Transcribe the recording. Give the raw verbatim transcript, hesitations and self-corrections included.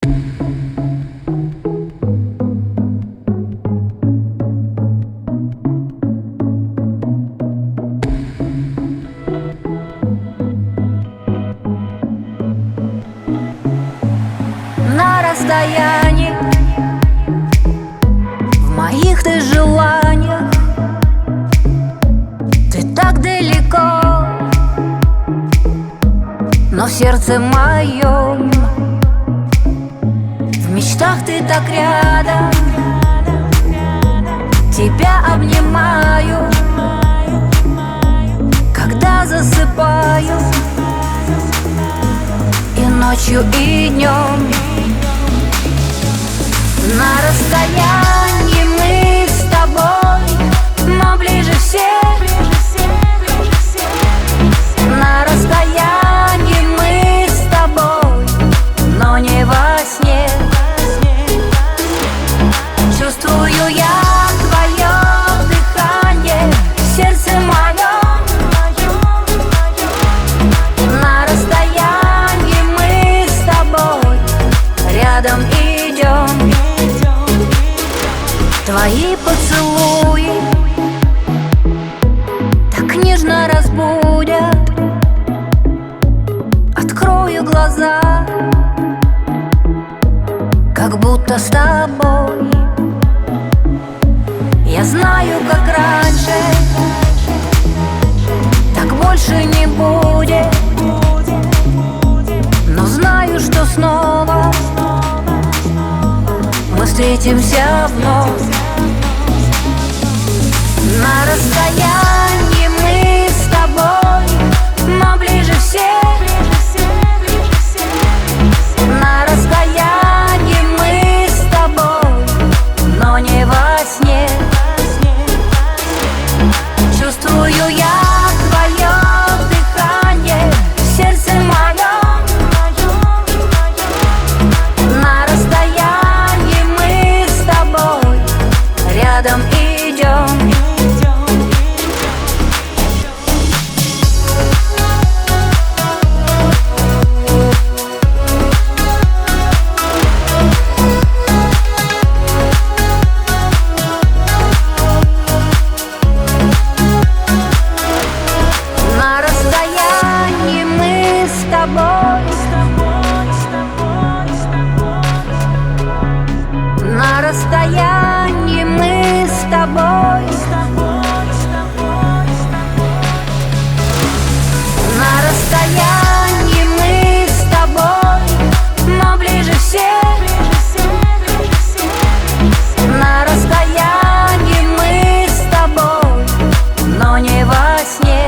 На расстоянии в моих ты желаниях, ты так далеко, но в сердце моем, в мечтах ты так рядом. Тебя обнимаю, когда засыпаю, и ночью, и днем. На расстоянии мы с тобой, но ближе всех. На расстоянии мы с тобой, но не во сне. Чувствую я твое дыхание в сердце моем. На расстоянии мы с тобой рядом идем. Твои поцелуи так нежно разбудят. Открою глаза, как будто с тобой. Я знаю, как раньше, так больше не будет. Но знаю, что снова мы встретимся вновь. На расстоянии мы с тобой, но ближе всех. На расстоянии мы с тобой, но не во сне. Чувствую я твое дыхание в сердце моем. На расстоянии мы с тобой рядом идем. На расстоянии мы с тобой. На расстоянии мы с тобой. На расстоянии мы с тобой, но ближе всех. На расстоянии мы с тобой, но не во сне.